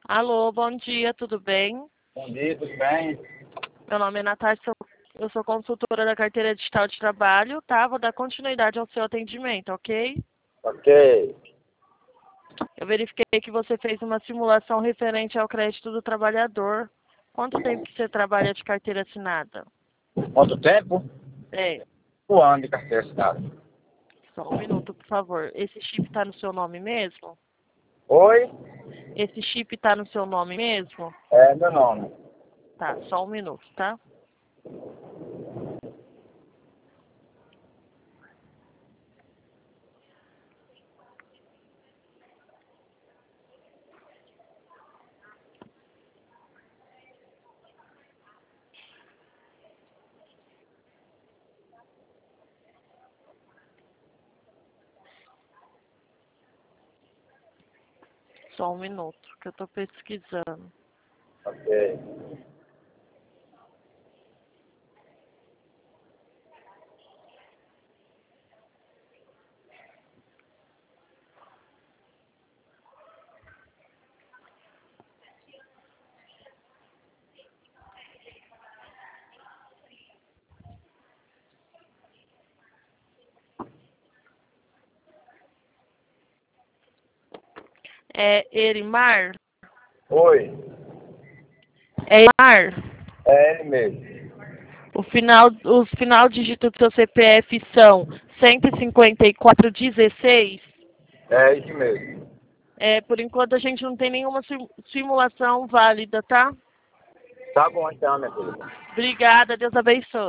Alô, bom dia, tudo bem? Bom dia, tudo bem? Meu nome é Natália, eu sou consultora da carteira digital de trabalho, tá? Vou dar continuidade ao seu atendimento, ok? Ok. Eu verifiquei que você fez uma simulação referente ao crédito do trabalhador. Quanto tempo que você trabalha de carteira assinada? Quanto tempo? É, Um ano de carteira assinada. só um minuto, por favor. Esse chip está no seu nome mesmo? Oi? Esse chip está no seu nome mesmo? É meu nome. Tá, só um minuto, tá? Só um minuto, que eu estou pesquisando. Ok. É Erimar? Oi? É Erimar? É ele mesmo. Os final dígitos do seu CPF são 15416. É isso mesmo. Por enquanto a gente não tem nenhuma simulação válida, tá? Tá bom então, minha filha. Obrigada, Deus abençoe.